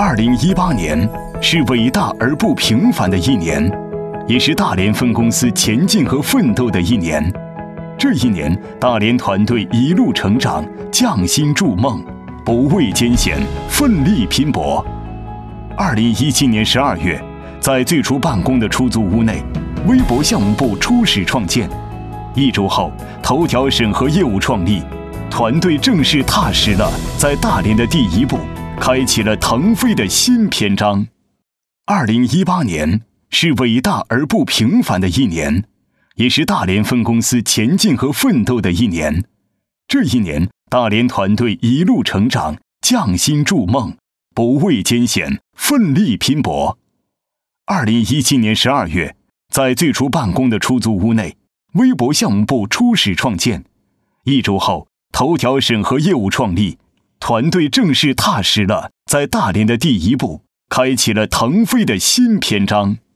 2018年是伟大而不平凡的一年，也是大连分公司前进和奋斗的一年。这一年，大连团队一路成长，匠心筑梦，不畏艰险，奋力拼搏。2017年12月，在最初办公的出租屋内，微博项目部初始创建。1周后，头条审核业务创立，团队正式踏实了在大连的第一步，开启了腾飞的新篇章。2018年是伟大而不平凡的一年，也是大连分公司前进和奋斗的一年。这一年，大连团队一路成长，匠心筑梦，不畏艰险，奋力拼搏。2017年12月，在最初办公的出租屋内，微博项目部初始创建。1周后，头条审核业务创立，团队正式踏实了在大连的第一步，开启了腾飞的新篇章。